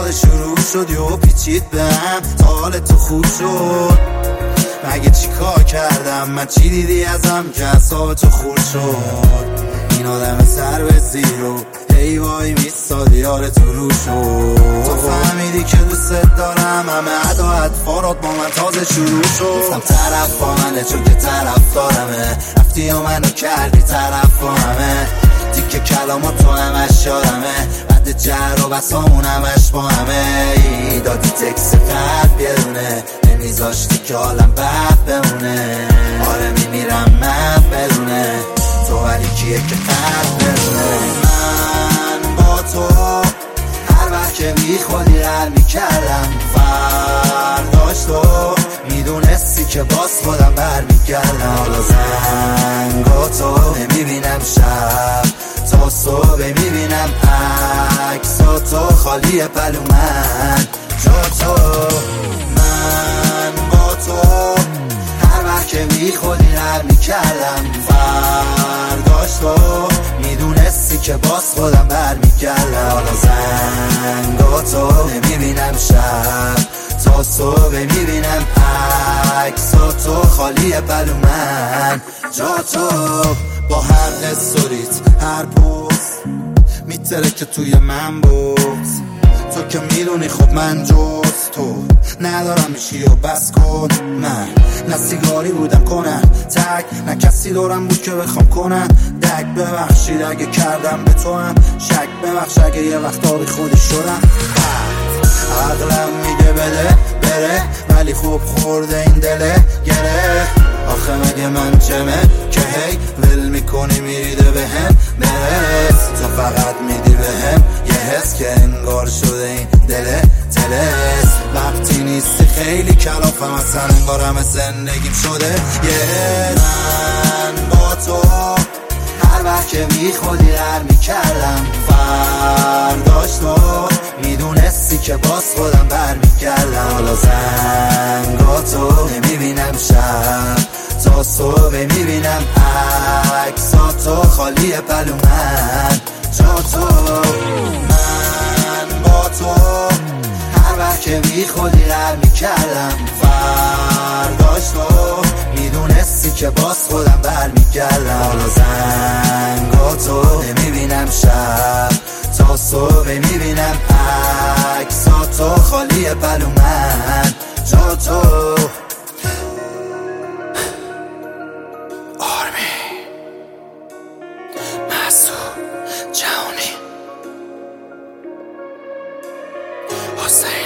تازه شروع شد یهو پیچید بهم تا حال تو خوب شد. مگه چی کار کردم من؟ چی دیدی ازم که اعصاب تو خورد شد؟ این آدم سر به زیرو ای وای میستاد یار تو رو شد. تو فهمیدی که دوست دارم، همه ادا اطفارات با من تازه شروع شد. گفتم طرف با منه چون که طرف دارمه، رفتی و منو کردی طرف با همه. دیگه کلامات تو همش یادمه، بعد جر و بسامون همش با همه. دادی تکس قلب یه دونه، نمیذاشتی که حالم بد بمونه. آره میمیرم من بدونه تو، ولی کیه که قلب بدونه. من با تو هر وقت که بی خودی رل میکردم، فرداش تو میدونستی که باز خودم برمیگردم. حالا زنگاتو نمیبینم شب تا صبح، میبینم عکساتو خالی پلو من جا تو. من با تو هر وقت که بی خودی رل میکردم، فرداش تو میدونستی که باز خودم برمیگردم. حالا زنگاتو نمیبینم شب تا صبح، میبینم عکساتو خالی پلو من جا تو. با هر استوریت هر پوست میتره که توی من بود. تو که میدونی خب من جز تو ندارم میشی و بس کن. من نه سیگاری بودم کنن تک، نه کسی دورم بود که بخوام کنن دک. ببخشید اگه کردم به تو هم شک، ببخش اگه یه وقتا بی خودی شدم. عقلم میگه بده بره، ولی خوب خورده این دله گره. آخه مگه من چمه که هی ول میکنی میریده بهم برس. تو فقط میدی بهم یه حس که انگار شده این دله تلس. وقتی نیستی خیلی کلافم اصلا، انگار همه زندگیم شده یه. من با تو هر وقت که بی خودی رل میکردم، فرداش تو میدونستی که باز خودم برمیگردم. حالا زنگاتو نمیبینم شب تا صبح، میبینم عکساتو خالی پلو من جا تو. من با تو هر وقت که بی خودی رل میکردم، فرداش تو میدونستی که باز خودم برمیگردم. حالا زنگاتو نمیبینم شب تا صبح، میبینم عکساتو خالی پلو من جا تو. Jaunie Hussein